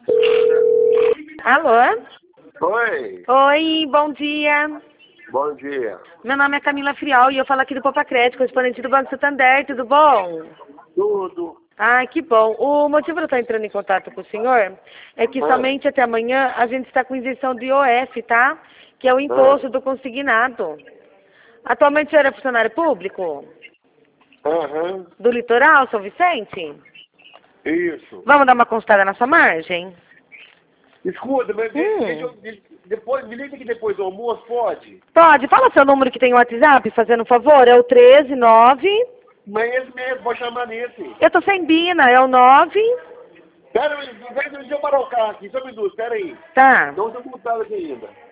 Alô? Oi, Oi, bom dia. bom dia. Meu nome é Camila Friol e eu falo aqui do Popa Crédito, correspondente do Banco Santander, tudo bom? Tudo. Ah, que bom. O motivo de eu estar entrando em contato com o senhor é que somente até amanhã a gente está com isenção de IOF, tá? Que é o imposto do consignado. Atualmente o senhor é funcionário público? Aham, Do Litoral, São Vicente? isso. Vamos dar uma consultada na sua margem? Escuta, mas depois, me liga aqui depois do almoço, pode? Pode, fala seu número que tem o WhatsApp, fazendo um favor, é o 139. Mas esse mesmo, pode chamar nesse. Eu tô sem Bina, é o 9. Pera aí, deixa eu parar o carro aqui, só um minuto, pera aí. Tá. Não estou mutado aqui ainda.